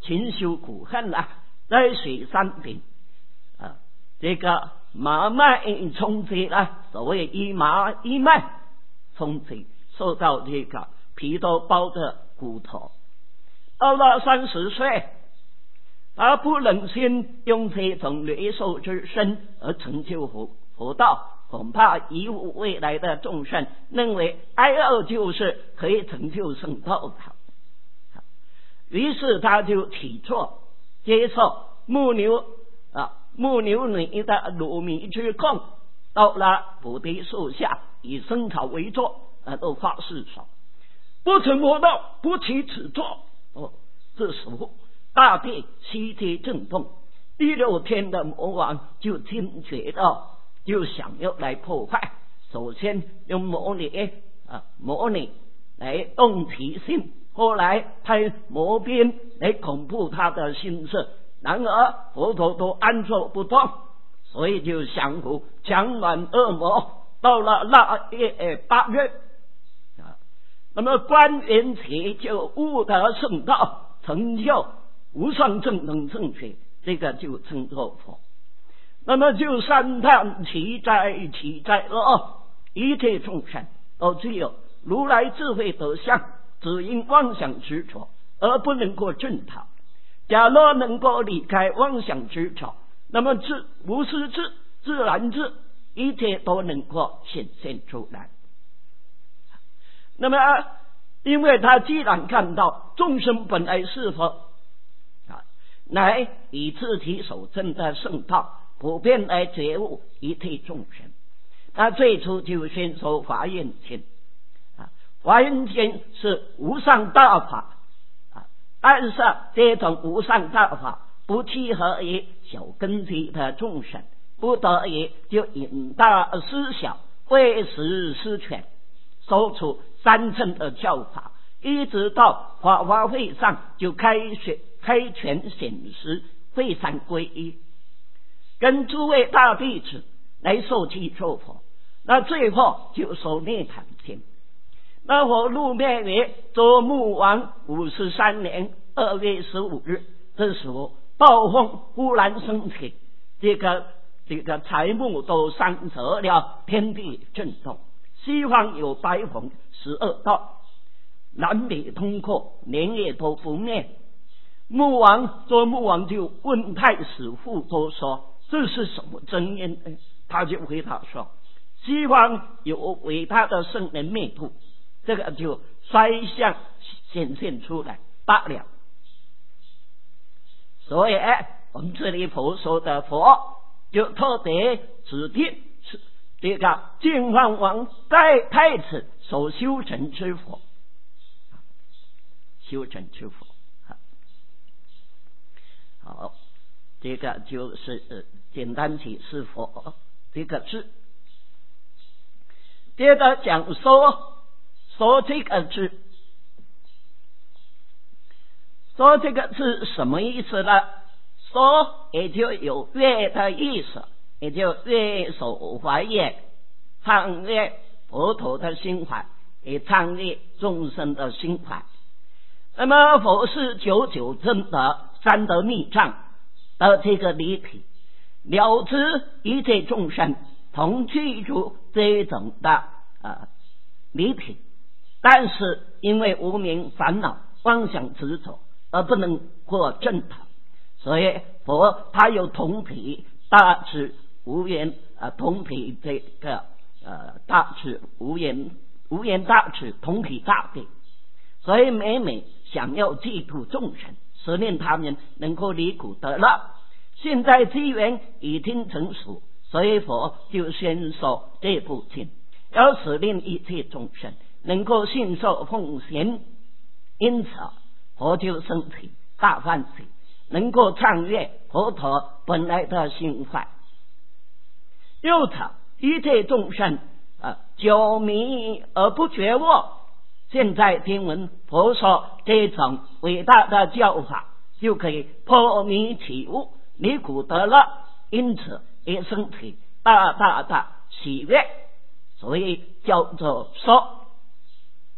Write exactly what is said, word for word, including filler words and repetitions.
勤修苦恨啊，在水山顶啊，这个马脉冲击啊，所谓一马一脉冲击，受到这个皮都包着骨头。到了三十岁，他不忍心用这种掠兽之身而成就佛佛道，恐怕以无未来的众生认为挨饿就是可以成就圣道的。于是他就起错接受牧牛啊牧牛女的乳糜之供，到了菩提树下以生草为坐，啊，都发誓说不成魔道，不起此错。哦，这时候大地悉皆震动，第六天的魔王就惊觉到，就想要来破坏。首先用魔女啊魔女来动其心，后来派魔鞭来恐怖他的心事，然而佛陀都安坐不动，所以就降服强软恶魔。到了那月八月啊，那么关元起就悟得圣道，成就无上正等正觉，这个就称作佛。那么就三叹其灾其灾了，一切众生都只有如来智慧德相，只因妄想执着而不能够证他。假若能够离开妄想执着，那么自无师智自然智，一切都能够显现出来。那么因为他既然看到众生本来是佛啊，乃以自己所证的圣道普遍来觉悟一切众生。他最初就宣说华严经啊，华严经是无上大法啊，但是这种无上大法不契合于小根基的众生，不得已就引大思小，为实施权，说出三乘的教法，一直到法华会上就开选开权显示会三归一，跟诸位大弟子来受记受佛。那最后就说涅槃经。那我入灭于周穆王五十三年二月十五日，这时候暴风忽然升起，这个这个财木都伤折了，天地震动，西方有白虹十二道，南北通过，连夜都不灭。穆王周穆王就问太史傅都说这是什么真言？他就回答说西方有伟大的圣人灭度，这个就衰相显现出来罢了。所以我们这里佛说的佛就特别指定是这个净饭王在太子所修成之佛，修成之佛。好，这个就是呃简单解释佛这个字。接着讲说说这个字，说这个字什么意思呢？说也就有乐的意思，也就乐手怀乐，唱乐佛陀的心怀，也唱乐众生的心怀。那么佛是九九真的三德密藏的这个离体，了知一切众生同具足这种的呃离体，但是因为无明烦恼妄想执着而不能过正他，所以佛他有同体大智无言呃同体这个呃大智无言无言大智同体大悲，所以每每想要济度众生，使令他们能够离苦得乐。现在机缘已经成熟，所以佛就宣说这部经，要使令一切众生能够信受奉行。因此佛就升起大欢喜，能够唱乐佛陀本来的心怀。又此一切众生啊，久迷而不觉悟，现在听闻佛说这种伟大的教法，就可以破迷起悟，离苦得乐，因此也升起大大的喜悦，所以叫做说